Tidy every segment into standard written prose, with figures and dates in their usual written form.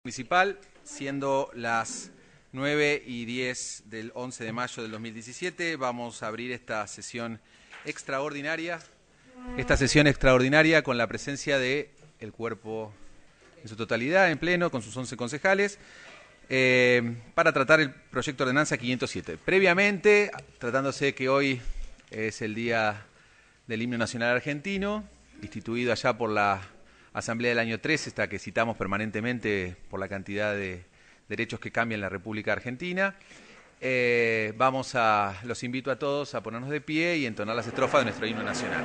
Municipal, siendo las 9:10 del 11 de mayo del 2017, vamos a abrir esta sesión extraordinaria con la presencia del cuerpo en su totalidad, en pleno, con sus 11 concejales, para tratar el proyecto de ordenanza 507. Previamente, tratándose de que hoy es el Día del Himno Nacional Argentino, instituido allá por la Asamblea del año 13, esta que citamos permanentemente por la cantidad de derechos que cambian en la República Argentina. Los invito a todos a ponernos de pie y entonar las estrofas de nuestro himno nacional.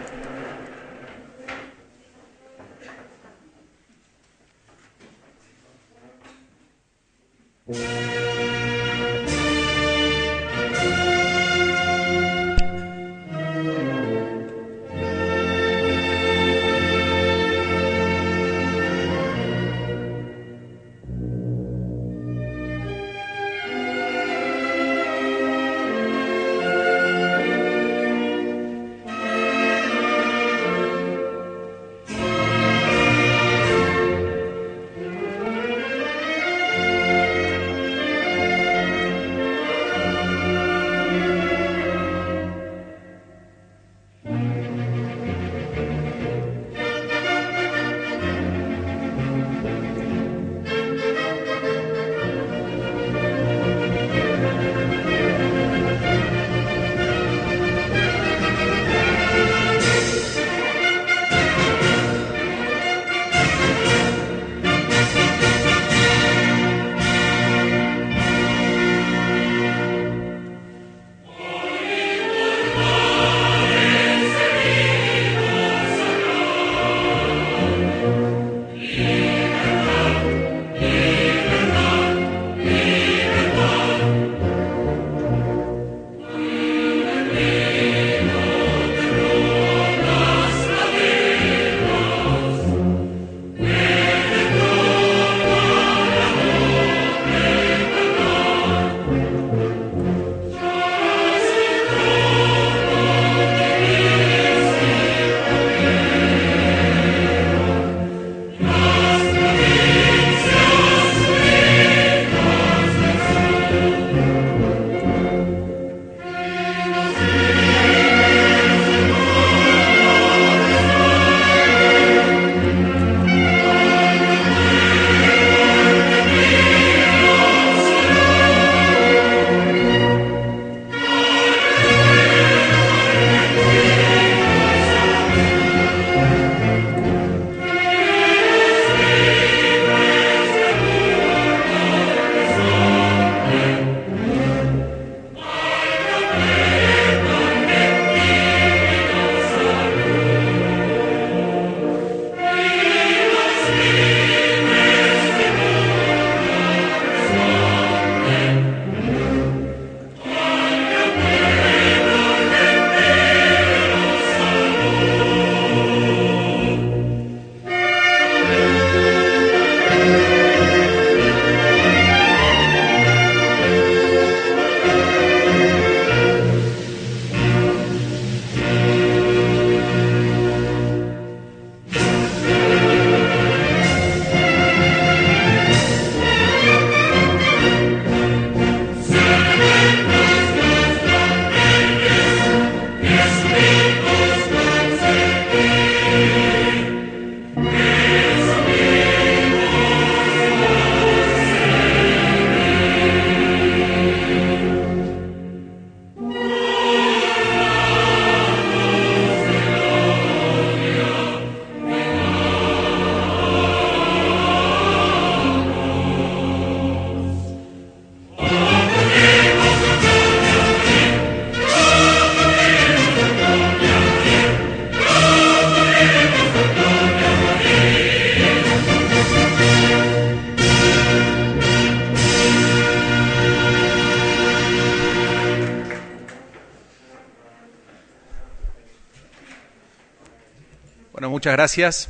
Bueno, muchas gracias.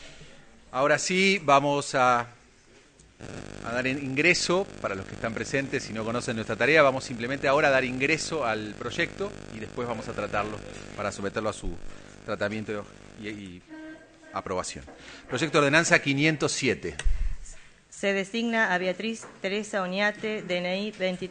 Ahora sí, vamos a dar ingreso, para los que están presentes y no conocen nuestra tarea, vamos simplemente ahora a dar ingreso al proyecto y después vamos a tratarlo para someterlo a su tratamiento y aprobación. Proyecto de ordenanza 507. Se designa a Beatriz Teresa Oñate, DNI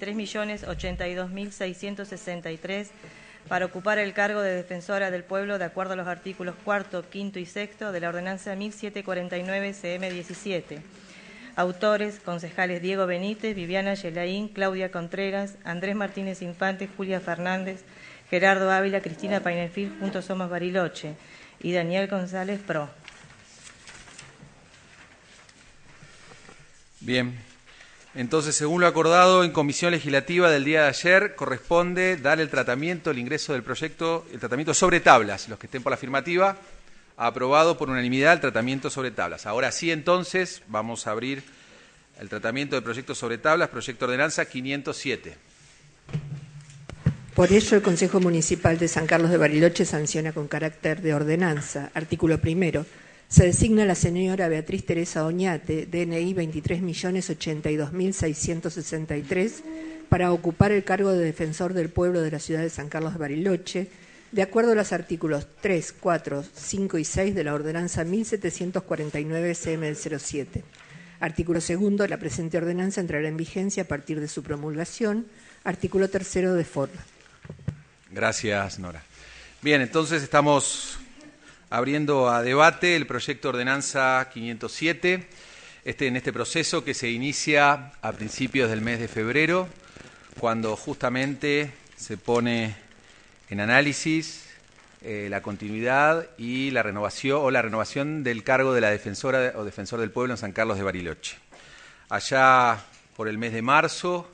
23.082.663, para ocupar el cargo de Defensora del Pueblo de acuerdo a los artículos 4º, 5º y 6º de la Ordenanza 1749-CM17. Autores: concejales Diego Benítez, Viviana Yelaín, Claudia Contreras, Andrés Martínez Infante, Julia Fernández, Gerardo Ávila, Cristina Painefil, Juntos Somos Bariloche, y Daniel González Pro. Bien, entonces, según lo acordado en comisión legislativa del día de ayer, corresponde dar el tratamiento, el ingreso del proyecto, el tratamiento sobre tablas. Los que estén por la afirmativa, aprobado por unanimidad el tratamiento sobre tablas. Ahora sí, entonces, vamos a abrir el tratamiento del proyecto sobre tablas, proyecto ordenanza 507. Por ello, el Consejo Municipal de San Carlos de Bariloche sanciona con carácter de ordenanza. Artículo primero. Se designa a la señora Beatriz Teresa Oñate, DNI 23.082.663, para ocupar el cargo de Defensor del Pueblo de la ciudad de San Carlos de Bariloche, de acuerdo a los artículos 3, 4, 5 y 6 de la Ordenanza 1749-CM07. Artículo segundo. La presente ordenanza entrará en vigencia a partir de su promulgación. Artículo tercero de forma. Gracias, Nora. Bien, entonces estamos abriendo a debate el proyecto ordenanza 507, en este proceso que se inicia a principios del mes de febrero, cuando justamente se pone en análisis la continuidad y la renovación del cargo de la defensora o defensor del pueblo en San Carlos de Bariloche. Allá por el mes de marzo,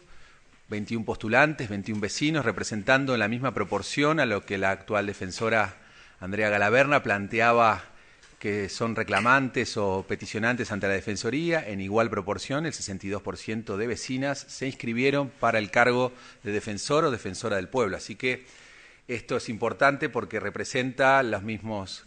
21 postulantes, 21 vecinos, representando en la misma proporción a lo que la actual defensora Andrea Galaverna planteaba que son reclamantes o peticionantes ante la Defensoría, en igual proporción, el 62% de vecinas se inscribieron para el cargo de defensor o defensora del pueblo. Así que esto es importante porque representa los mismos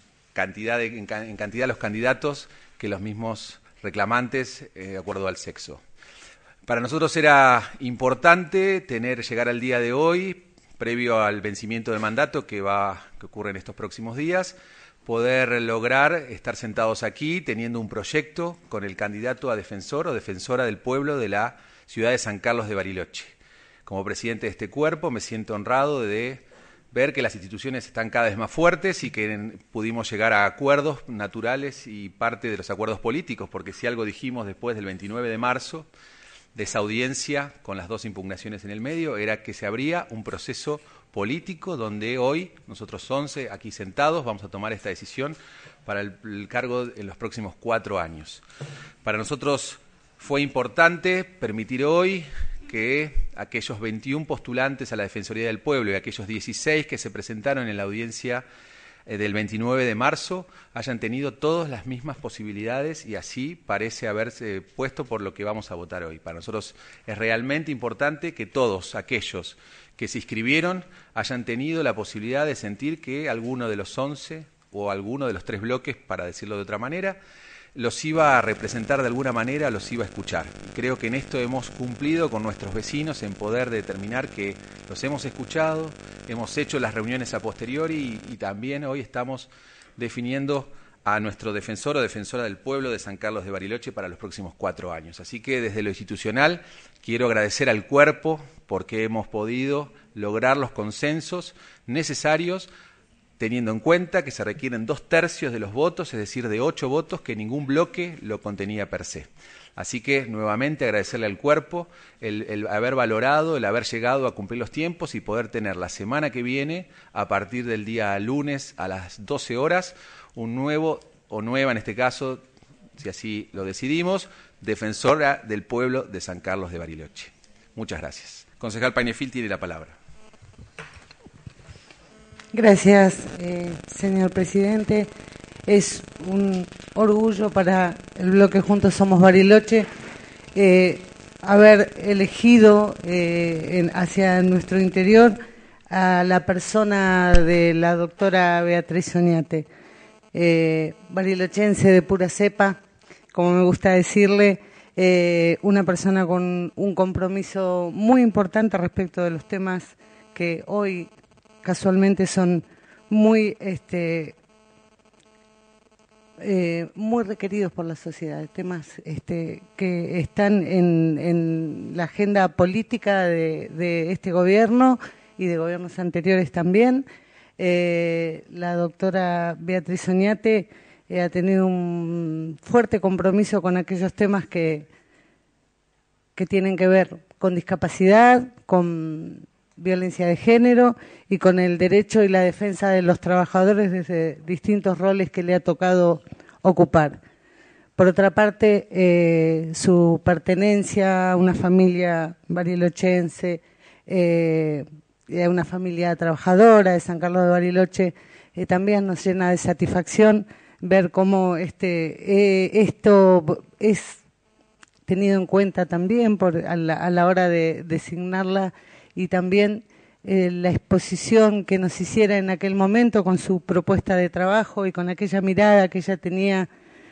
en cantidad los candidatos que los mismos reclamantes de acuerdo al sexo. Para nosotros era importante llegar al día de hoy, previo al vencimiento del mandato que ocurre en estos próximos días, poder lograr estar sentados aquí teniendo un proyecto con el candidato a defensor o defensora del pueblo de la ciudad de San Carlos de Bariloche. Como presidente de este cuerpo me siento honrado de ver que las instituciones están cada vez más fuertes y que pudimos llegar a acuerdos naturales y parte de los acuerdos políticos, porque si algo dijimos después del 29 de marzo, de esa audiencia con las dos impugnaciones en el medio, era que se abría un proceso político donde hoy nosotros 11 aquí sentados vamos a tomar esta decisión para el cargo en los próximos 4 años. Para nosotros fue importante permitir hoy que aquellos 21 postulantes a la Defensoría del Pueblo y aquellos 16 que se presentaron en la audiencia del 29 de marzo hayan tenido todas las mismas posibilidades y así parece haberse puesto por lo que vamos a votar hoy. Para nosotros es realmente importante que todos aquellos que se inscribieron hayan tenido la posibilidad de sentir que alguno de los 11 o alguno de los 3 bloques, para decirlo de otra manera, los iba a representar de alguna manera, los iba a escuchar. Creo que en esto hemos cumplido con nuestros vecinos en poder determinar que los hemos escuchado, hemos hecho las reuniones a posteriori y también hoy estamos definiendo a nuestro defensor o defensora del pueblo de San Carlos de Bariloche para los próximos 4 años. Así que desde lo institucional quiero agradecer al cuerpo porque hemos podido lograr los consensos necesarios teniendo en cuenta que se requieren 2/3 de los votos, es decir, de 8 votos, que ningún bloque lo contenía per se. Así que, nuevamente, agradecerle al cuerpo el haber valorado, el haber llegado a cumplir los tiempos y poder tener la semana que viene, a partir del día lunes a las 12 horas, un nuevo, o nueva en este caso, si así lo decidimos, defensora del pueblo de San Carlos de Bariloche. Muchas gracias. Concejal Painefil tiene la palabra. Gracias, señor presidente. Es un orgullo para el bloque Juntos Somos Bariloche haber elegido hacia nuestro interior a la persona de la doctora Beatriz Oñate, barilochense de pura cepa, como me gusta decirle, una persona con un compromiso muy importante respecto de los temas que hoy casualmente son muy muy requeridos por la sociedad, temas que están en la agenda política de este gobierno y de gobiernos anteriores también. La doctora Beatriz Oñate ha tenido un fuerte compromiso con aquellos temas que tienen que ver con discapacidad, con violencia de género y con el derecho y la defensa de los trabajadores desde distintos roles que le ha tocado ocupar. Por otra parte, su pertenencia a una familia barilochense, a una familia trabajadora de San Carlos de Bariloche, también nos llena de satisfacción ver cómo esto es tenido en cuenta también a la hora de designarla, y también la exposición que nos hiciera en aquel momento con su propuesta de trabajo y con aquella mirada que ella tenía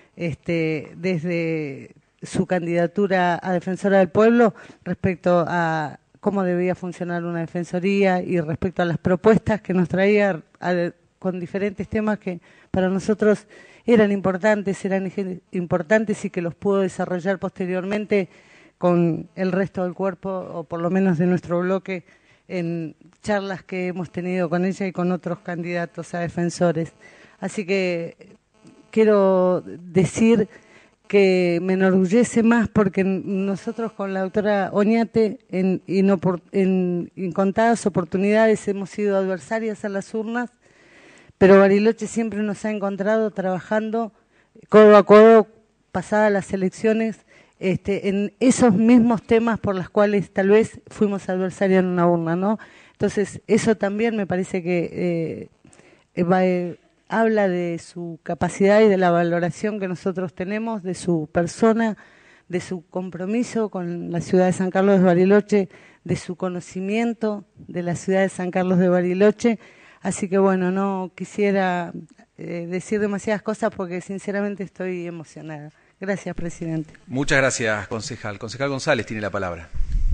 desde su candidatura a Defensora del Pueblo respecto a cómo debía funcionar una defensoría y respecto a las propuestas que nos traía con diferentes temas que para nosotros eran importantes y que los pudo desarrollar posteriormente con el resto del cuerpo, o por lo menos de nuestro bloque, en charlas que hemos tenido con ella y con otros candidatos a defensores. Así que quiero decir que me enorgullece más porque nosotros con la doctora Oñate en incontadas oportunidades hemos sido adversarias a las urnas, pero Bariloche siempre nos ha encontrado trabajando codo a codo, pasadas las elecciones, en esos mismos temas por los cuales tal vez fuimos adversarios en una urna, ¿no? Entonces, eso también me parece que habla de su capacidad y de la valoración que nosotros tenemos, de su persona, de su compromiso con la ciudad de San Carlos de Bariloche, de su conocimiento de la ciudad de San Carlos de Bariloche. Así que bueno, no quisiera decir demasiadas cosas porque sinceramente estoy emocionada. Gracias, presidente. Muchas gracias, concejal. Concejal González tiene la palabra.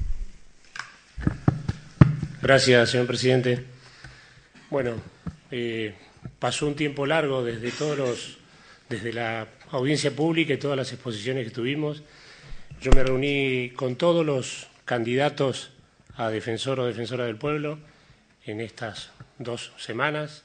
Gracias, señor presidente. Bueno, pasó un tiempo largo desde la audiencia pública y todas las exposiciones que tuvimos. Yo me reuní con todos los candidatos a defensor o defensora del pueblo en estas 2 semanas.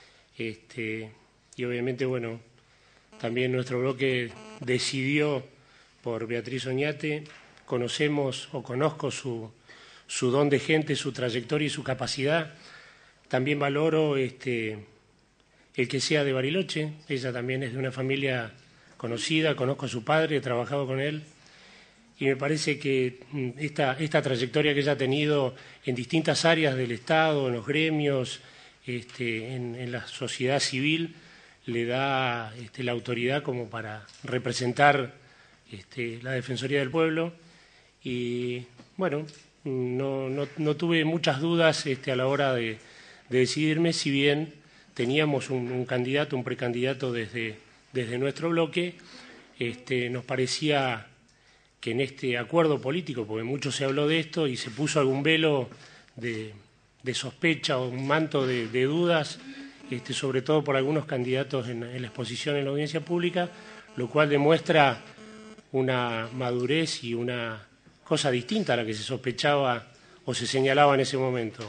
Y obviamente, bueno, también nuestro bloque decidió por Beatriz Oñate. Conozco su don de gente, su trayectoria y su capacidad. También valoro el que sea de Bariloche. Ella también es de una familia conocida, conozco a su padre, he trabajado con él. Y me parece que esta trayectoria que ella ha tenido en distintas áreas del Estado, en los gremios, en la sociedad civil, le da la autoridad como para representar la Defensoría del Pueblo. Y bueno, no tuve muchas dudas a la hora de decidirme, si bien teníamos un candidato, un precandidato desde nuestro bloque. Nos parecía que en este acuerdo político, porque mucho se habló de esto y se puso algún velo de sospecha o un manto de dudas, sobre todo por algunos candidatos en la exposición en la audiencia pública, lo cual demuestra una madurez y una cosa distinta a la que se sospechaba o se señalaba en ese momento.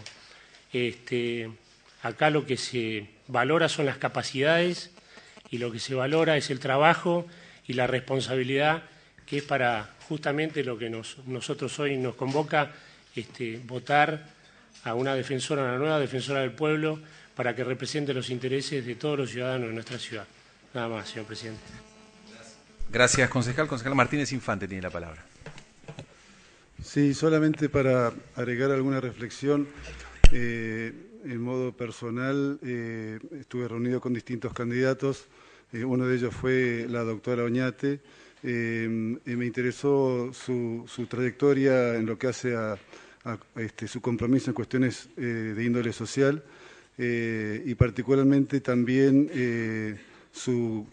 Acá lo que se valora son las capacidades y lo que se valora es el trabajo y la responsabilidad, que es para justamente lo que nosotros hoy nos convoca, votar a una nueva defensora del pueblo para que represente los intereses de todos los ciudadanos de nuestra ciudad. Nada más, señor presidente. Gracias, concejal. Concejal Martínez Infante tiene la palabra. Sí, solamente para agregar alguna reflexión. En modo personal, estuve reunido con distintos candidatos. Uno de ellos fue la doctora Oñate. Me interesó su trayectoria en lo que hace a su compromiso en cuestiones de índole social, y particularmente también su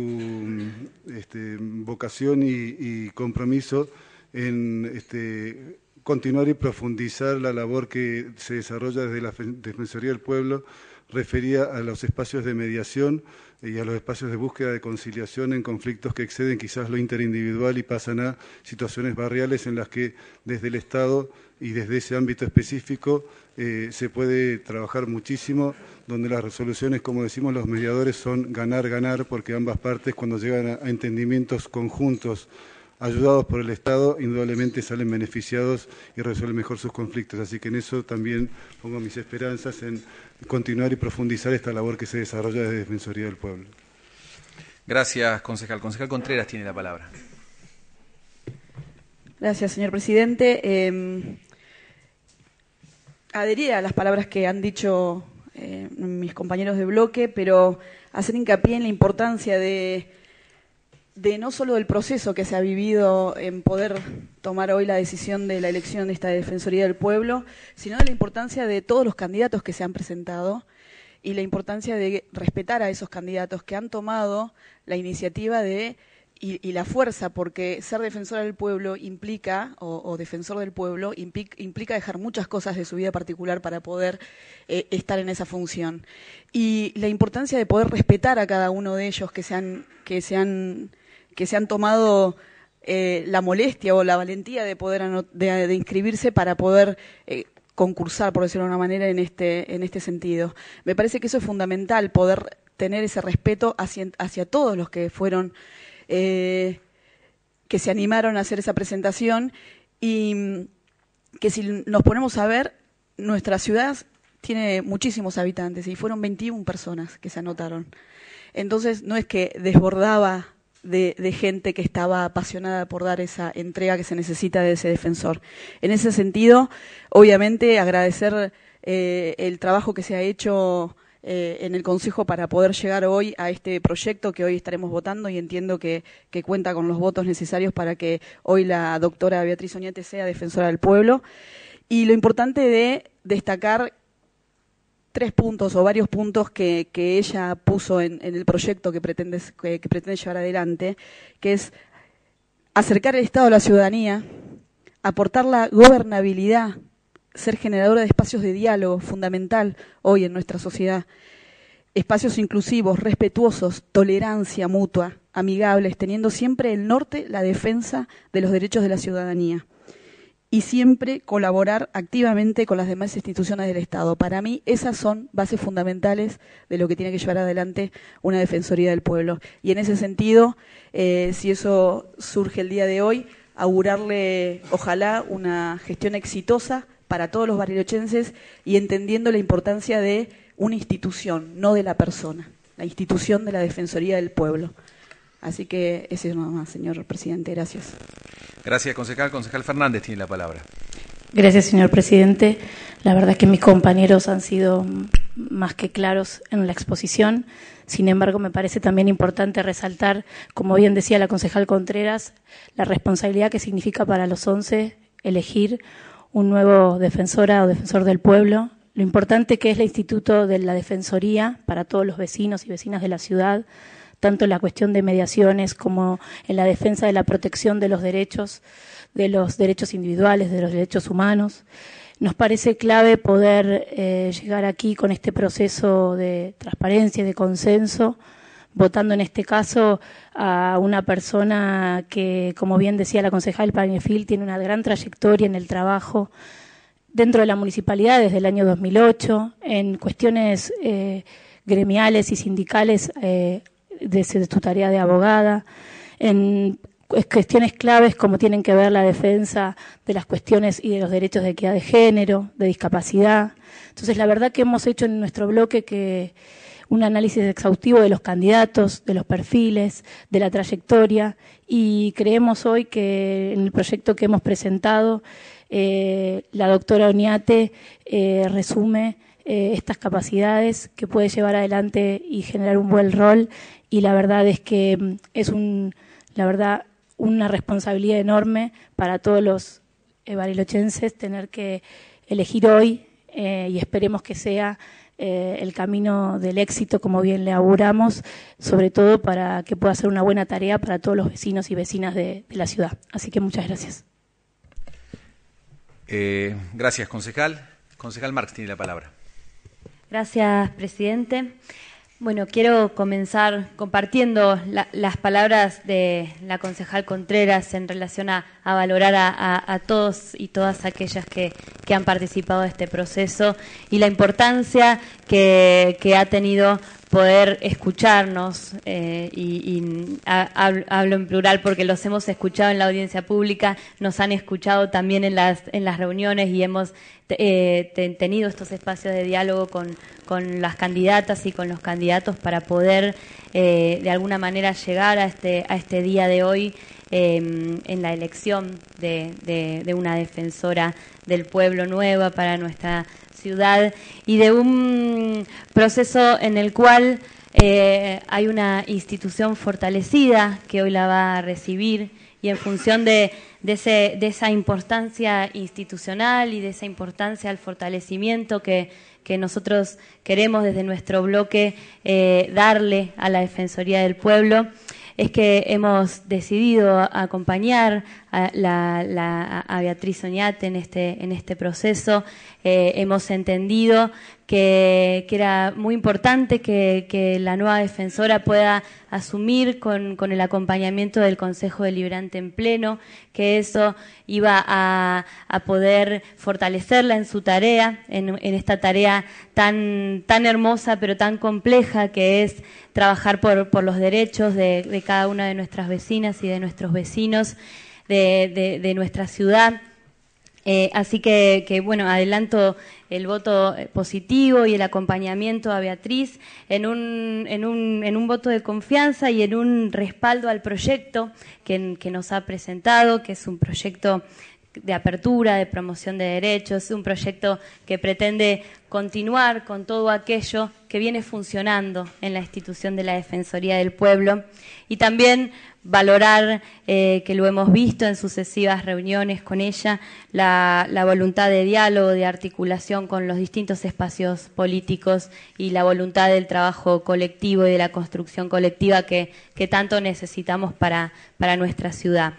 vocación y compromiso en continuar y profundizar la labor que se desarrolla desde la Defensoría del Pueblo refería a los espacios de mediación y a los espacios de búsqueda de conciliación en conflictos que exceden quizás lo interindividual y pasan a situaciones barriales en las que desde el Estado y desde ese ámbito específico se puede trabajar muchísimo, donde las resoluciones, como decimos los mediadores, son ganar-ganar, porque ambas partes, cuando llegan a entendimientos conjuntos ayudados por el Estado, indudablemente salen beneficiados y resuelven mejor sus conflictos. Así que en eso también pongo mis esperanzas en continuar y profundizar esta labor que se desarrolla desde Defensoría del Pueblo. Gracias, concejal. Concejal Contreras tiene la palabra. Gracias, señor presidente. Adherir a las palabras que han dicho mis compañeros de bloque, pero hacer hincapié en la importancia de no solo del proceso que se ha vivido en poder tomar hoy la decisión de la elección de esta Defensoría del Pueblo, sino de la importancia de todos los candidatos que se han presentado y la importancia de respetar a esos candidatos que han tomado la iniciativa y la fuerza, porque ser defensora del pueblo implica, o defensor del pueblo, implica dejar muchas cosas de su vida particular para poder estar en esa función. Y la importancia de poder respetar a cada uno de ellos que se han tomado la molestia o la valentía de poder de inscribirse para poder concursar, por decirlo de una manera, en este sentido. Me parece que eso es fundamental, poder tener ese respeto hacia todos los que fueron que se animaron a hacer esa presentación, y que si nos ponemos a ver, nuestra ciudad tiene muchísimos habitantes y fueron 21 personas que se anotaron. Entonces no es que desbordaba de gente que estaba apasionada por dar esa entrega que se necesita de ese defensor. En ese sentido, obviamente agradecer el trabajo que se ha hecho en el Consejo para poder llegar hoy a este proyecto que hoy estaremos votando, y entiendo que cuenta con los votos necesarios para que hoy la doctora Beatriz Oñate sea defensora del pueblo. Y lo importante de destacar 3 puntos o varios puntos que ella puso en el proyecto que pretende llevar adelante, que es acercar el Estado a la ciudadanía, aportar la gobernabilidad, ser generadora de espacios de diálogo, fundamental hoy en nuestra sociedad, espacios inclusivos, respetuosos, tolerancia mutua, amigables, teniendo siempre el norte la defensa de los derechos de la ciudadanía, y siempre colaborar activamente con las demás instituciones del Estado. Para mí esas son bases fundamentales de lo que tiene que llevar adelante una Defensoría del Pueblo. Y en ese sentido, si eso surge el día de hoy, augurarle, ojalá, una gestión exitosa para todos los barilochenses, y entendiendo la importancia de una institución, no de la persona, la institución de la Defensoría del Pueblo. Así que eso es nada más, señor presidente. Gracias. Gracias, concejal. Concejal Fernández tiene la palabra. Gracias, señor presidente. La verdad es que mis compañeros han sido más que claros en la exposición. Sin embargo, me parece también importante resaltar, como bien decía la concejal Contreras, la responsabilidad que significa para los 11 elegir un nuevo defensora o defensor del pueblo, lo importante que es el instituto de la Defensoría para todos los vecinos y vecinas de la ciudad, tanto en la cuestión de mediaciones como en la defensa de la protección de los derechos individuales, de los derechos humanos. Nos parece clave poder llegar aquí con este proceso de transparencia y de consenso, votando en este caso a una persona que, como bien decía la concejal Painefil, tiene una gran trayectoria en el trabajo dentro de la municipalidad desde el año 2008, en cuestiones gremiales y sindicales de su tarea de abogada, en cuestiones claves como tienen que ver la defensa de las cuestiones y de los derechos de equidad de género, de discapacidad. Entonces, la verdad que hemos hecho en nuestro bloque un análisis exhaustivo de los candidatos, de los perfiles, de la trayectoria, y creemos hoy que en el proyecto que hemos presentado, la doctora Oñate resume estas capacidades que puede llevar adelante y generar un buen rol, y la verdad es que es una responsabilidad enorme para todos los barilochenses tener que elegir hoy, y esperemos que sea el camino del éxito, como bien le auguramos, sobre todo para que pueda ser una buena tarea para todos los vecinos y vecinas de la ciudad. Así que muchas gracias. Gracias, concejal. Concejal Marx tiene la palabra. Gracias, presidente. Bueno, quiero comenzar compartiendo las palabras de la concejal Contreras en relación a valorar a todos y todas aquellas que han participado de este proceso y la importancia que ha tenido poder escucharnos, hablo en plural porque los hemos escuchado en la audiencia pública, nos han escuchado también en las reuniones y hemos tenido estos espacios de diálogo con las candidatas y con los candidatos para poder de alguna manera llegar a este día de hoy en la elección de una defensora del pueblo nueva para nuestra ciudad y de un proceso en el cual hay una institución fortalecida que hoy la va a recibir y en función de esa importancia institucional y de esa importancia al fortalecimiento que nosotros queremos desde nuestro bloque darle a la Defensoría del Pueblo, es que hemos decidido acompañar a Beatriz Oñate en este proceso. Hemos entendido que era muy importante que la nueva defensora pueda asumir con el acompañamiento del Consejo Deliberante en pleno, que eso iba a poder fortalecerla en su tarea, en esta tarea tan hermosa pero tan compleja que es trabajar por los derechos de cada una de nuestras vecinas y de nuestros vecinos de nuestra ciudad. Así que bueno, adelanto el voto positivo y el acompañamiento a Beatriz en un voto de confianza y en un respaldo al proyecto que nos ha presentado, que es un proyecto de apertura, de promoción de derechos, un proyecto que pretende continuar con todo aquello que viene funcionando en la institución de la Defensoría del Pueblo y también valorar, que lo hemos visto en sucesivas reuniones con ella, la voluntad de diálogo, de articulación con los distintos espacios políticos y la voluntad del trabajo colectivo y de la construcción colectiva que tanto necesitamos para nuestra ciudad.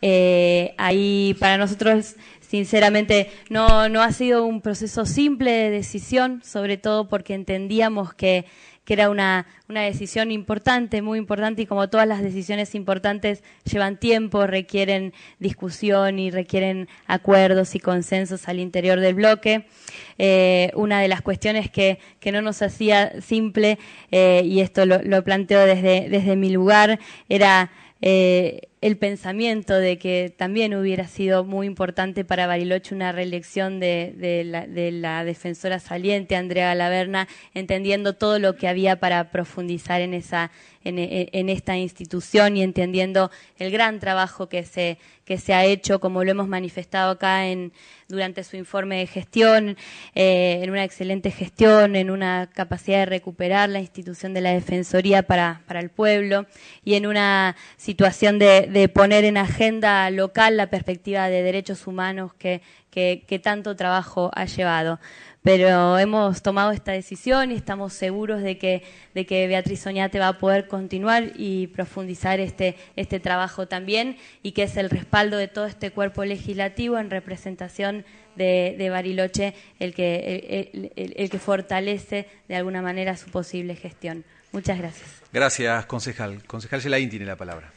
Ahí para nosotros sinceramente no ha sido un proceso simple de decisión, sobre todo porque entendíamos que era una decisión importante, muy importante, y como todas las decisiones importantes llevan tiempo, requieren discusión y requieren acuerdos y consensos al interior del bloque. Una de las cuestiones que no nos hacía simple, y esto lo planteo desde mi lugar, era el pensamiento de que también hubiera sido muy importante para Bariloche una reelección de la defensora saliente, Andrea Laverna, entendiendo todo lo que había para profundizar en esta institución y entendiendo el gran trabajo que se ha hecho, como lo hemos manifestado acá durante su informe de gestión, en una excelente gestión, en una capacidad de recuperar la institución de la Defensoría para el pueblo y en una situación de poner en agenda local la perspectiva de derechos humanos que tanto trabajo ha llevado. Pero hemos tomado esta decisión y estamos seguros de que Beatriz Oñate va a poder continuar y profundizar este trabajo también, y que es el respaldo de todo este cuerpo legislativo en representación de Bariloche el que fortalece de alguna manera su posible gestión. Muchas gracias. Gracias, concejal. Concejal Gelaín tiene la palabra.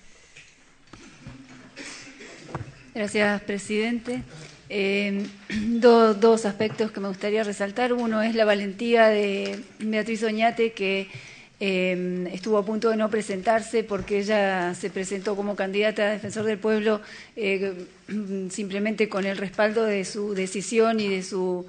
Gracias, presidente. Dos aspectos que me gustaría resaltar. Uno es la valentía de Beatriz Oñate, que estuvo a punto de no presentarse porque ella se presentó como candidata a Defensor del Pueblo simplemente con el respaldo de su decisión y de su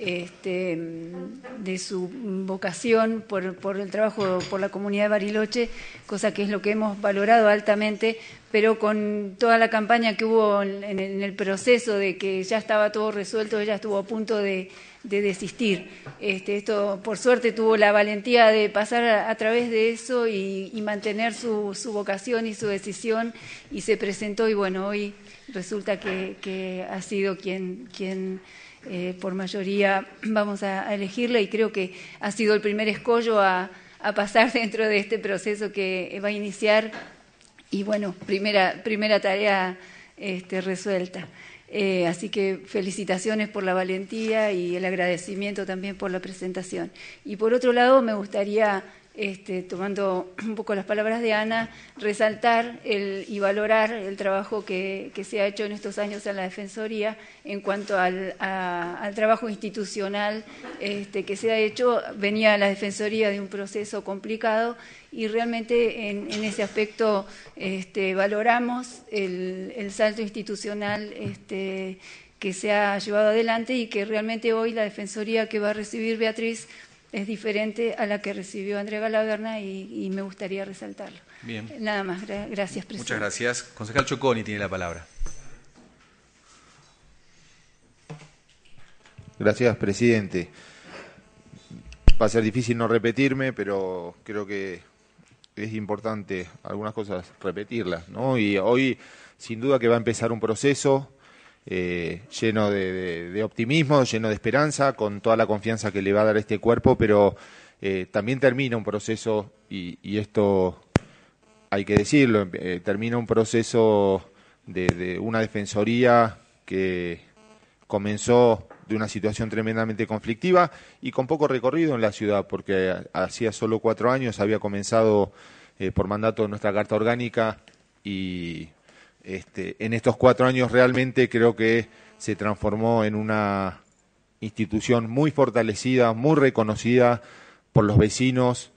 vocación por el trabajo por la comunidad de Bariloche, cosa que es lo que hemos valorado altamente, pero con toda la campaña que hubo en el proceso de que ya estaba todo resuelto, ella estuvo a punto de desistir. Esto, por suerte, tuvo la valentía de pasar a través de eso y mantener su vocación y su decisión, y se presentó, y bueno, hoy resulta que ha sido quien por mayoría vamos a elegirla, y creo que ha sido el primer escollo a pasar dentro de este proceso que va a iniciar, y bueno, primera tarea resuelta. Así que felicitaciones por la valentía y el agradecimiento también por la presentación. Y por otro lado, me gustaría, tomando un poco las palabras de Ana, resaltar y valorar el trabajo que se ha hecho en estos años en la Defensoría en cuanto al trabajo institucional que se ha hecho. Venía la Defensoría de un proceso complicado y realmente en ese aspecto valoramos el salto institucional que se ha llevado adelante y que realmente hoy la Defensoría que va a recibir Beatriz es diferente a la que recibió Andrea Galaverna y me gustaría resaltarlo. Bien. Nada más, gracias, presidente. Muchas gracias. Concejal Choconi tiene la palabra. Gracias, presidente. Va a ser difícil no repetirme, pero creo que es importante algunas cosas repetirlas, ¿no? Y hoy, sin duda que va a empezar un proceso lleno de optimismo, lleno de esperanza, con toda la confianza que le va a dar este cuerpo, pero también termina un proceso, y esto hay que decirlo, termina un proceso de una defensoría que comenzó de una situación tremendamente conflictiva y con poco recorrido en la ciudad, porque hacía solo 4 años había comenzado por mandato de nuestra Carta Orgánica y en estos 4 años realmente creo que se transformó en una institución muy fortalecida, muy reconocida por los vecinos.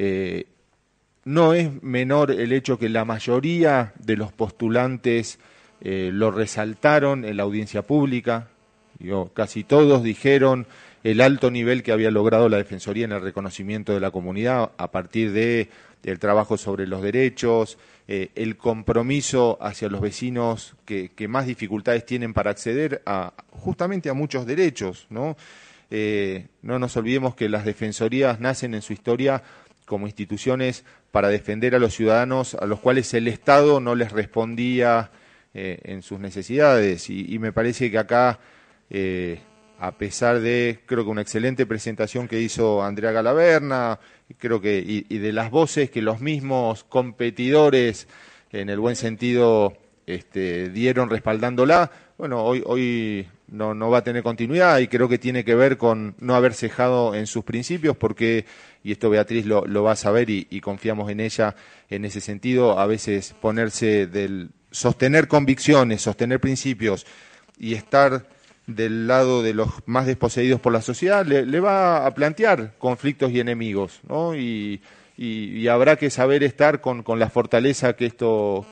No es menor el hecho que la mayoría de los postulantes lo resaltaron en la audiencia pública. Casi todos dijeron el alto nivel que había logrado la Defensoría en el reconocimiento de la comunidad a partir del trabajo sobre los derechos, el compromiso hacia los vecinos que más dificultades tienen para acceder justamente a muchos derechos, ¿no? No nos olvidemos que las defensorías nacen en su historia como instituciones para defender a los ciudadanos a los cuales el Estado no les respondía en sus necesidades y me parece que acá a pesar de, creo que una excelente presentación que hizo Andrea Galaverna, creo que y de las voces que los mismos competidores, en el buen sentido, dieron respaldándola, bueno, hoy no va a tener continuidad y creo que tiene que ver con no haber cejado en sus principios, porque, y esto Beatriz lo va a saber y confiamos en ella en ese sentido, a veces sostener convicciones, sostener principios y estar del lado de los más desposeídos por la sociedad, le va a plantear conflictos y enemigos, ¿no? Y habrá que saber estar con la fortaleza que esto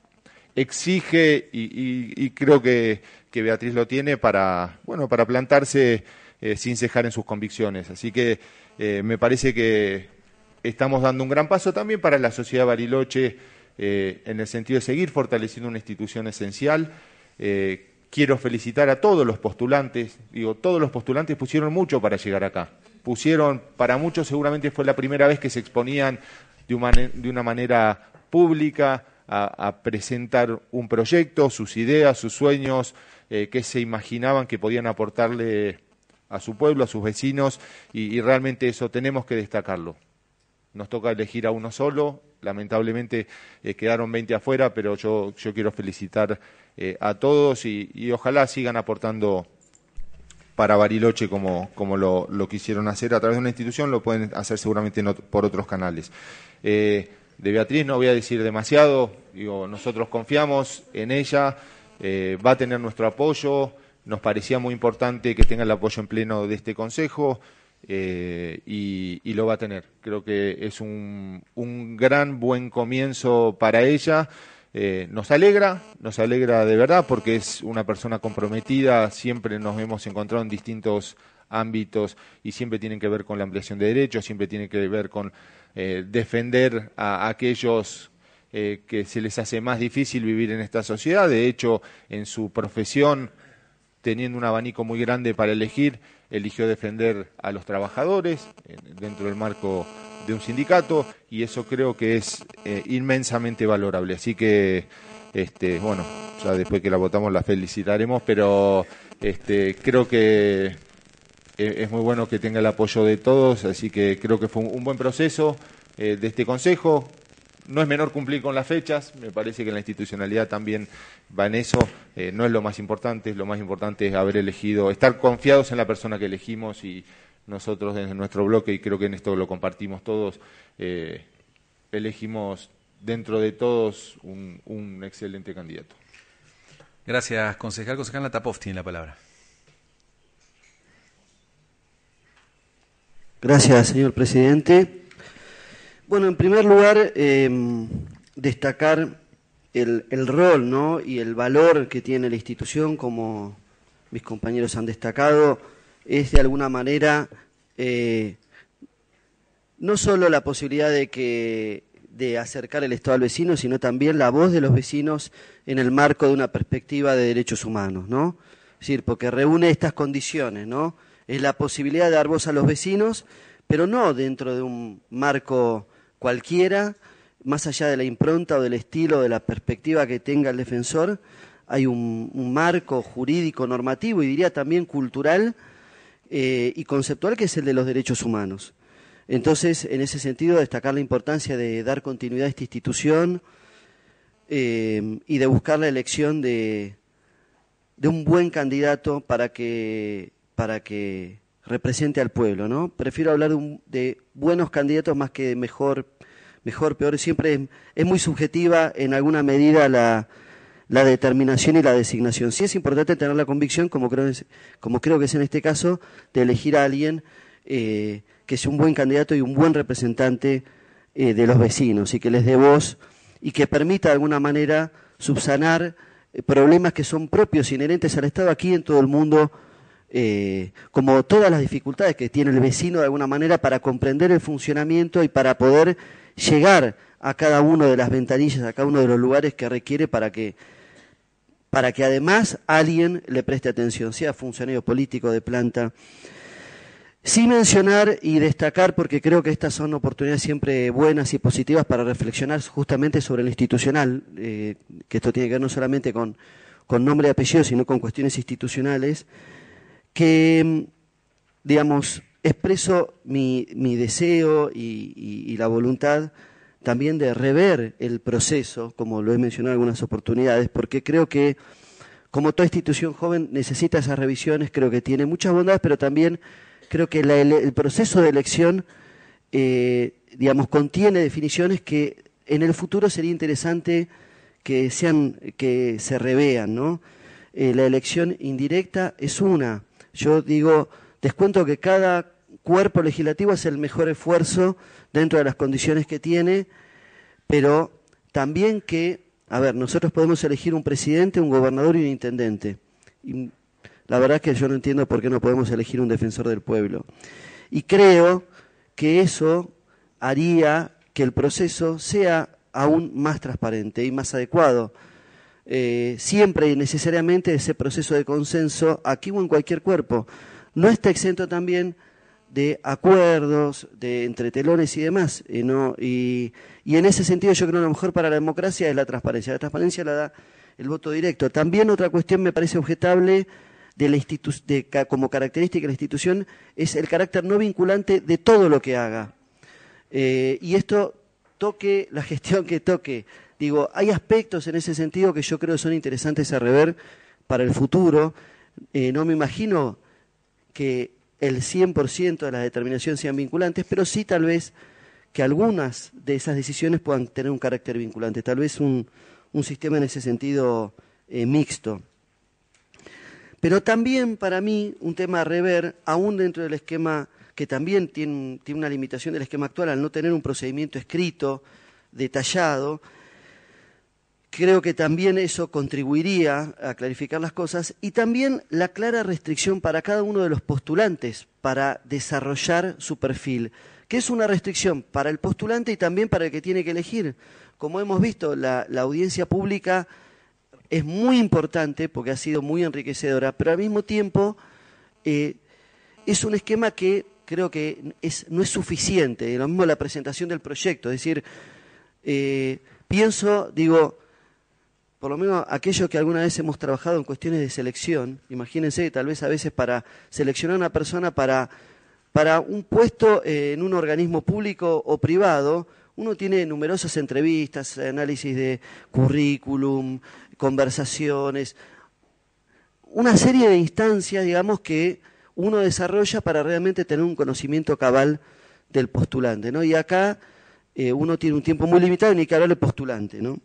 exige y creo que Beatriz lo tiene para plantarse sin cejar en sus convicciones. Así que me parece que estamos dando un gran paso también para la sociedad de Bariloche en el sentido de seguir fortaleciendo una institución esencial. Quiero felicitar a todos los postulantes. Todos los postulantes pusieron mucho para llegar acá. Para muchos seguramente fue la primera vez que se exponían de una manera pública a presentar un proyecto, sus ideas, sus sueños, que se imaginaban que podían aportarle a su pueblo, a sus vecinos, y realmente eso tenemos que destacarlo. Nos toca elegir a uno solo, lamentablemente quedaron 20 afuera, pero yo quiero felicitar a todos y ojalá sigan aportando para Bariloche como lo quisieron hacer a través de una institución, lo pueden hacer seguramente por otros canales. De Beatriz no voy a decir demasiado, nosotros confiamos en ella, va a tener nuestro apoyo, nos parecía muy importante que tenga el apoyo en pleno de este Consejo, y lo va a tener. Creo que es un buen comienzo para ella. Nos alegra de verdad porque es una persona comprometida, siempre nos hemos encontrado en distintos ámbitos y siempre tienen que ver con la ampliación de derechos, siempre tienen que ver con defender a aquellos que se les hace más difícil vivir en esta sociedad. De hecho, en su profesión, teniendo un abanico muy grande para elegir, eligió defender a los trabajadores dentro del marco de un sindicato y eso creo que es inmensamente valorable. Así que, ya después que la votamos la felicitaremos, pero creo que es muy bueno que tenga el apoyo de todos, así que creo que fue un buen proceso de este Consejo. no es menor cumplir con las fechas, me parece que la institucionalidad también va en eso, no es lo más importante es haber elegido, estar confiados en la persona que elegimos, y nosotros desde nuestro bloque, y creo que en esto lo compartimos todos, elegimos dentro de todos un excelente candidato. Gracias, concejal. Concejal Natapov tiene la palabra. Gracias, señor presidente. Bueno, en primer lugar, destacar el rol, ¿no?, y el valor que tiene la institución, como mis compañeros han destacado, es de alguna manera no solo la posibilidad de acercar el Estado al vecino, sino también la voz de los vecinos en el marco de una perspectiva de derechos humanos, ¿no? Es decir, porque reúne estas condiciones, ¿no? Es la posibilidad de dar voz a los vecinos, pero no dentro de un marco cualquiera, más allá de la impronta o del estilo, de la perspectiva que tenga el defensor, hay un marco jurídico, normativo y diría también cultural y conceptual, que es el de los derechos humanos. Entonces, en ese sentido, destacar la importancia de dar continuidad a esta institución y de buscar la elección de un buen candidato para que represente al pueblo, ¿no? Prefiero hablar de buenos candidatos más que de mejor, peor. Siempre es muy subjetiva en alguna medida la determinación y la designación. Sí es importante tener la convicción, como creo que es en este caso, de elegir a alguien que sea un buen candidato y un buen representante de los vecinos, y que les dé voz y que permita de alguna manera subsanar problemas que son propios, inherentes al Estado aquí en todo el mundo, como todas las dificultades que tiene el vecino de alguna manera para comprender el funcionamiento y para poder llegar a cada una de las ventanillas, a cada uno de los lugares que requiere para que además alguien le preste atención, sea funcionario político, de planta. Sí mencionar y destacar, porque creo que estas son oportunidades siempre buenas y positivas para reflexionar justamente sobre lo institucional, que esto tiene que ver no solamente con nombre y apellido, sino con cuestiones institucionales, que, digamos, expreso mi deseo y la voluntad también de rever el proceso, como lo he mencionado en algunas oportunidades, porque creo que, como toda institución joven, necesita esas revisiones. Creo que tiene muchas bondades, pero también creo que el proceso de elección, digamos, contiene definiciones que en el futuro sería interesante que se revean, ¿no? La elección indirecta es una. Yo descuento que cada cuerpo legislativo hace el mejor esfuerzo dentro de las condiciones que tiene, pero también nosotros podemos elegir un presidente, un gobernador y un intendente. Y la verdad es que yo no entiendo por qué no podemos elegir un defensor del pueblo. Y creo que eso haría que el proceso sea aún más transparente y más adecuado. Siempre y necesariamente ese proceso de consenso, aquí o en cualquier cuerpo, no está exento también de acuerdos, de entre telones y demás. Y en ese sentido yo creo que lo mejor para la democracia es la transparencia. La transparencia la da el voto directo. También otra cuestión me parece objetable como característica de la institución es el carácter no vinculante de todo lo que haga. Y esto toque la gestión que toque. Hay aspectos en ese sentido que yo creo que son interesantes a rever para el futuro. No me imagino que el 100% de las determinaciones sean vinculantes, pero sí tal vez que algunas de esas decisiones puedan tener un carácter vinculante, tal vez un sistema en ese sentido mixto. Pero también para mí un tema a rever, aún dentro del esquema, que también tiene una limitación del esquema actual al no tener un procedimiento escrito, detallado. Creo que también eso contribuiría a clarificar las cosas, y también la clara restricción para cada uno de los postulantes para desarrollar su perfil, que es una restricción para el postulante y también para el que tiene que elegir. Como hemos visto, la audiencia pública es muy importante porque ha sido muy enriquecedora, pero al mismo tiempo es un esquema que creo que no es suficiente. Lo mismo la presentación del proyecto, es decir, por lo menos aquello que alguna vez hemos trabajado en cuestiones de selección, imagínense que tal vez a veces para seleccionar a una persona para un puesto en un organismo público o privado, uno tiene numerosas entrevistas, análisis de currículum, conversaciones, una serie de instancias, digamos, que uno desarrolla para realmente tener un conocimiento cabal del postulante, ¿no? Y acá uno tiene un tiempo muy limitado y ni que hablar del postulante, ¿no?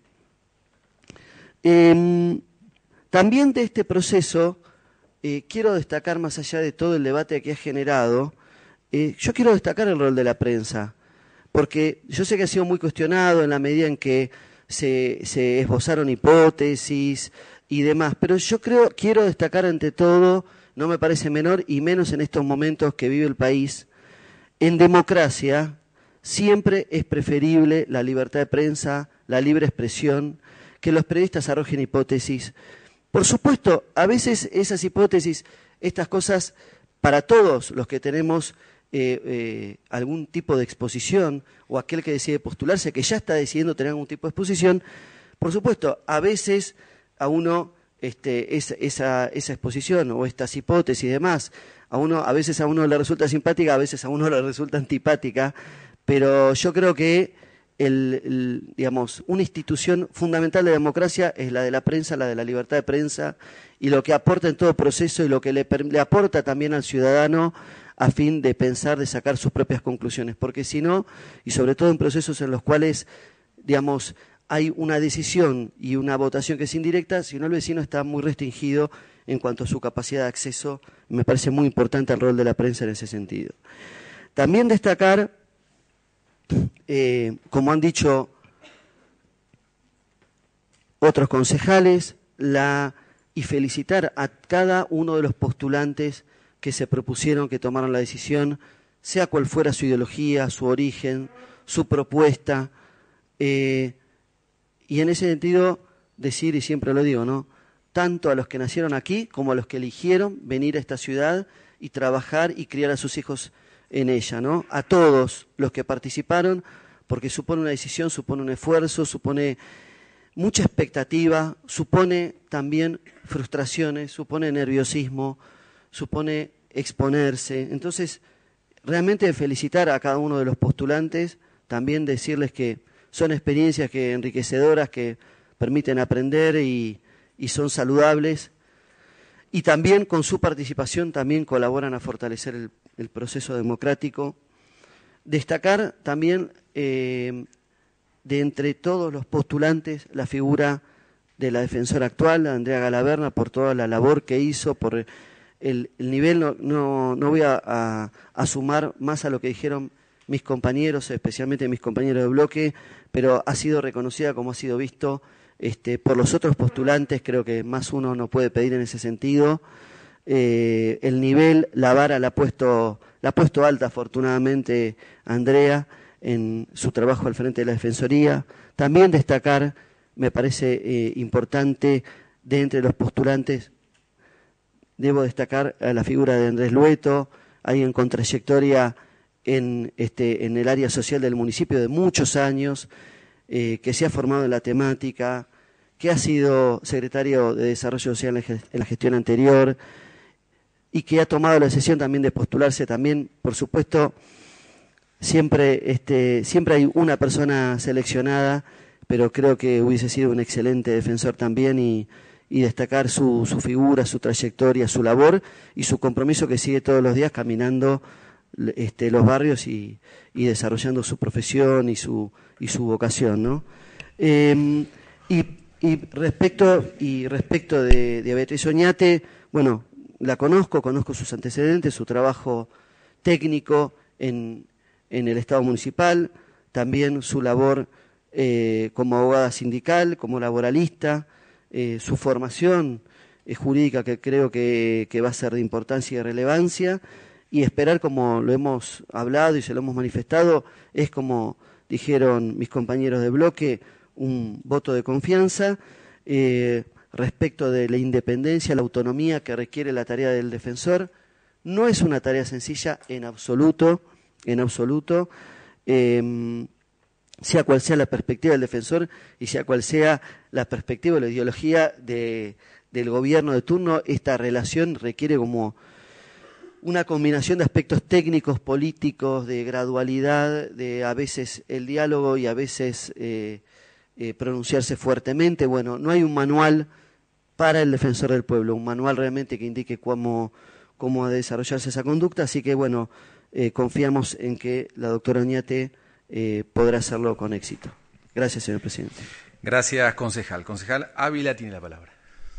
También de este proceso quiero destacar, más allá de todo el debate que ha generado, yo quiero destacar el rol de la prensa, porque yo sé que ha sido muy cuestionado en la medida en que se esbozaron hipótesis y demás, pero yo quiero destacar ante todo, no me parece menor, y menos en estos momentos que vive el país, en democracia siempre es preferible la libertad de prensa, la libre expresión, que los periodistas arrojen hipótesis. Por supuesto, a veces esas hipótesis, estas cosas, para todos los que tenemos algún tipo de exposición, o aquel que decide postularse, que ya está decidiendo tener algún tipo de exposición, por supuesto, a veces a uno esa exposición o estas hipótesis y demás, a veces a uno le resulta simpática, a veces a uno le resulta antipática, pero yo creo que digamos, una institución fundamental de la democracia es la de la prensa, la de la libertad de prensa, y lo que aporta en todo proceso y lo que le aporta también al ciudadano a fin de pensar, de sacar sus propias conclusiones, porque si no, y sobre todo en procesos en los cuales, digamos, hay una decisión y una votación que es indirecta, si no el vecino está muy restringido en cuanto a su capacidad de acceso. Me parece muy importante el rol de la prensa en ese sentido. También destacar, como han dicho otros concejales, y felicitar a cada uno de los postulantes que se propusieron, que tomaron la decisión, sea cual fuera su ideología, su origen, su propuesta, y en ese sentido decir, y siempre lo digo, ¿no?, tanto a los que nacieron aquí como a los que eligieron venir a esta ciudad y trabajar y criar a sus hijos en ella, ¿no? A todos los que participaron, porque supone una decisión, supone un esfuerzo, supone mucha expectativa, supone también frustraciones, supone nerviosismo, supone exponerse. Entonces, realmente felicitar a cada uno de los postulantes, también decirles que son experiencias que enriquecedoras, que permiten aprender y son saludables, y también con su participación también colaboran a fortalecer el proceso democrático. Destacar también de entre todos los postulantes la figura de la defensora actual, Andrea Galaverna, por toda la labor que hizo, por el nivel. No voy a sumar más a lo que dijeron mis compañeros, especialmente mis compañeros de bloque, pero ha sido reconocida, como ha sido visto, por los otros postulantes. Creo que más uno no puede pedir en ese sentido. El nivel, la vara la ha puesto alta, afortunadamente, Andrea, en su trabajo al frente de la Defensoría. También destacar, me parece importante, de entre los postulantes, debo destacar a la figura de Andrés Lueto, alguien con trayectoria en el área social del municipio de muchos años, que se ha formado en la temática, que ha sido secretario de Desarrollo Social en la gestión anterior y que ha tomado la decisión también de postularse también. Por supuesto, siempre hay una persona seleccionada, pero creo que hubiese sido un excelente defensor también, y destacar su figura, su trayectoria, su labor y su compromiso que sigue todos los días caminando los barrios y desarrollando su profesión y su vocación, ¿no? Y respecto de Beatriz Oñate, bueno, la conozco sus antecedentes, su trabajo técnico en el Estado municipal, también su labor como abogada sindical, como laboralista, su formación jurídica, que creo que va a ser de importancia y de relevancia, y esperar, como lo hemos hablado y se lo hemos manifestado, es, como dijeron mis compañeros de bloque, un voto de confianza respecto de la independencia, la autonomía que requiere la tarea del defensor. No es una tarea sencilla en absoluto, sea cual sea la perspectiva del defensor y sea cual sea la perspectiva o la ideología del gobierno de turno. Esta relación requiere como una combinación de aspectos técnicos, políticos, de gradualidad, de a veces el diálogo y a veces pronunciarse fuertemente. Bueno, no hay un manual para el defensor del pueblo, un manual realmente que indique cómo ha de desarrollarse esa conducta, así que bueno, confiamos en que la doctora Oñate podrá hacerlo con éxito. Gracias, señor presidente. Gracias, concejal. Concejal Ávila tiene la palabra.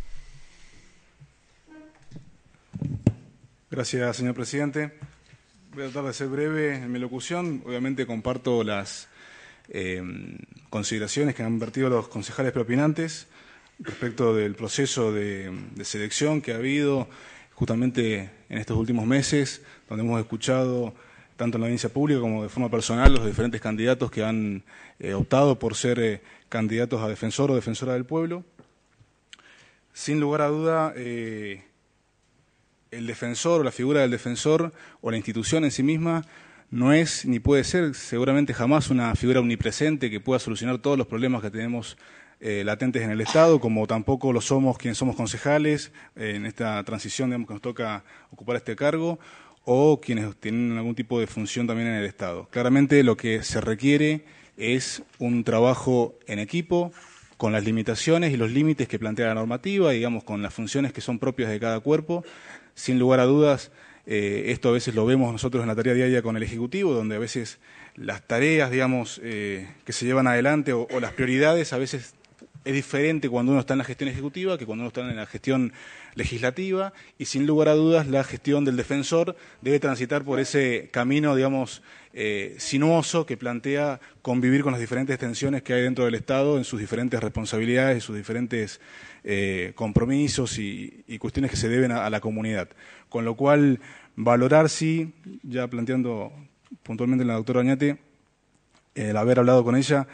Gracias, señor presidente. Voy a tratar de ser breve en mi locución. Obviamente comparto las consideraciones que han vertido los concejales propinantes respecto del proceso de selección que ha habido justamente en estos últimos meses, donde hemos escuchado tanto en la audiencia pública como de forma personal los diferentes candidatos que han optado por ser candidatos a defensor o defensora del pueblo. Sin lugar a duda, el defensor o la figura del defensor o la institución en sí misma no es ni puede ser seguramente jamás una figura omnipresente que pueda solucionar todos los problemas que tenemos latentes en el Estado, como tampoco lo somos quienes somos concejales en esta transición, digamos, que nos toca ocupar este cargo, o quienes tienen algún tipo de función también en el Estado. Claramente lo que se requiere es un trabajo en equipo, con las limitaciones y los límites que plantea la normativa, digamos, con las funciones que son propias de cada cuerpo. Sin lugar a dudas, esto a veces lo vemos nosotros en la tarea diaria con el Ejecutivo, donde a veces las tareas, digamos, que se llevan adelante o las prioridades a veces es diferente cuando uno está en la gestión ejecutiva que cuando uno está en la gestión legislativa, y sin lugar a dudas la gestión del defensor debe transitar por ese camino, digamos, sinuoso que plantea convivir con las diferentes tensiones que hay dentro del Estado en sus diferentes responsabilidades, en sus diferentes compromisos y cuestiones que se deben a la comunidad. Con lo cual, valorar sí, ya planteando puntualmente la doctora Oñate, el haber hablado con ella,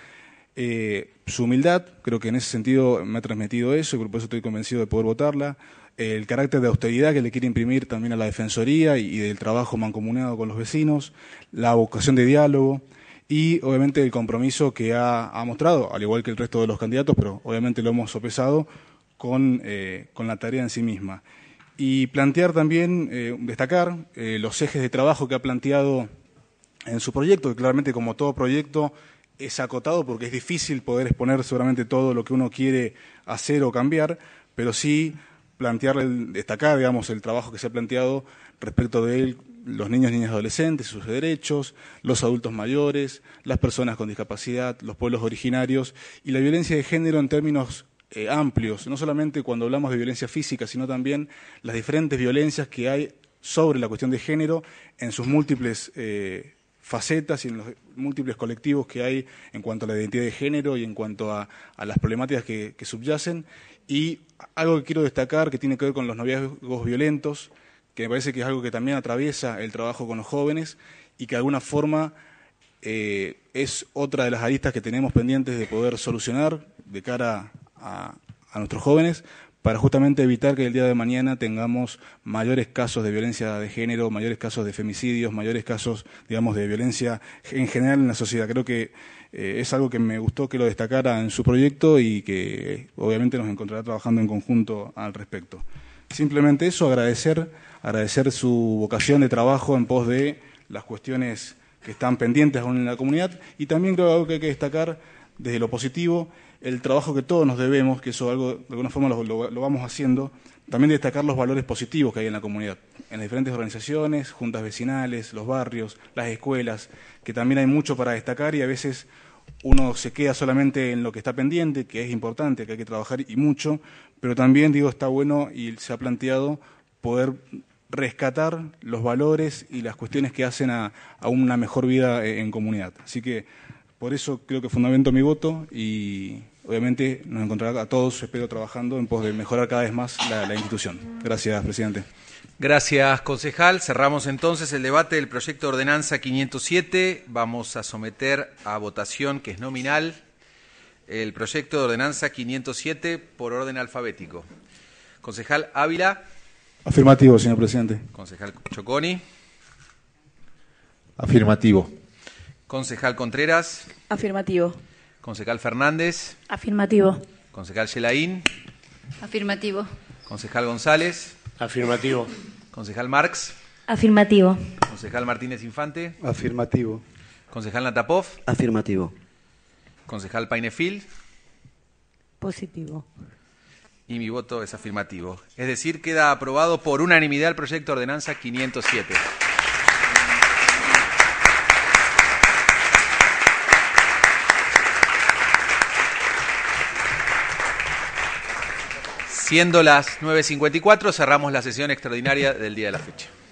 su humildad, creo que en ese sentido me ha transmitido eso y por eso estoy convencido de poder votarla, el carácter de austeridad que le quiere imprimir también a la Defensoría y del trabajo mancomunado con los vecinos, la vocación de diálogo y obviamente el compromiso que ha mostrado, al igual que el resto de los candidatos, pero obviamente lo hemos sopesado con la tarea en sí misma. Y plantear también, destacar los ejes de trabajo que ha planteado en su proyecto, que claramente como todo proyecto es acotado porque es difícil poder exponer seguramente todo lo que uno quiere hacer o cambiar, pero sí destacar, digamos, el trabajo que se ha planteado respecto de los niños, niñas y adolescentes, sus derechos, los adultos mayores, las personas con discapacidad, los pueblos originarios y la violencia de género en términos amplios, no solamente cuando hablamos de violencia física, sino también las diferentes violencias que hay sobre la cuestión de género en sus múltiples facetas y en los múltiples colectivos que hay en cuanto a la identidad de género y en cuanto a las problemáticas que subyacen. Y algo que quiero destacar que tiene que ver con los noviazgos violentos, que me parece que es algo que también atraviesa el trabajo con los jóvenes y que de alguna forma es otra de las aristas que tenemos pendientes de poder solucionar de cara a nuestros jóvenes, para justamente evitar que el día de mañana tengamos mayores casos de violencia de género, mayores casos de femicidios, mayores casos, digamos, de violencia en general en la sociedad. Creo que es algo que me gustó que lo destacara en su proyecto y que obviamente nos encontrará trabajando en conjunto al respecto. Simplemente eso, agradecer su vocación de trabajo en pos de las cuestiones que están pendientes aún en la comunidad, y también creo que algo que hay que destacar desde lo positivo, el trabajo que todos nos debemos, que eso algo de alguna forma lo vamos haciendo, también destacar los valores positivos que hay en la comunidad, en las diferentes organizaciones, juntas vecinales, los barrios, las escuelas, que también hay mucho para destacar y a veces uno se queda solamente en lo que está pendiente, que es importante, que hay que trabajar y mucho, pero también, digo, está bueno y se ha planteado poder rescatar los valores y las cuestiones que hacen a una mejor vida en comunidad. Así que por eso creo que fundamento mi voto y obviamente nos encontrará a todos, espero, trabajando en pos de mejorar cada vez más la institución. Gracias, presidente. Gracias, concejal. Cerramos entonces el debate del proyecto de ordenanza 507. Vamos a someter a votación, que es nominal, el proyecto de ordenanza 507 por orden alfabético. Concejal Ávila. Afirmativo, señor presidente. Concejal Choconi. Afirmativo. Concejal Contreras. Afirmativo. Concejal Fernández. Afirmativo. Concejal Yelaín. Afirmativo. Concejal González. Afirmativo. Concejal Marx. Afirmativo. Concejal Martínez Infante. Afirmativo. Concejal Natapov. Afirmativo. Concejal Painefil. Positivo. Y mi voto es afirmativo. Es decir, queda aprobado por unanimidad el proyecto de ordenanza 507. Siendo las 9:54, cerramos la sesión extraordinaria del día de la fecha.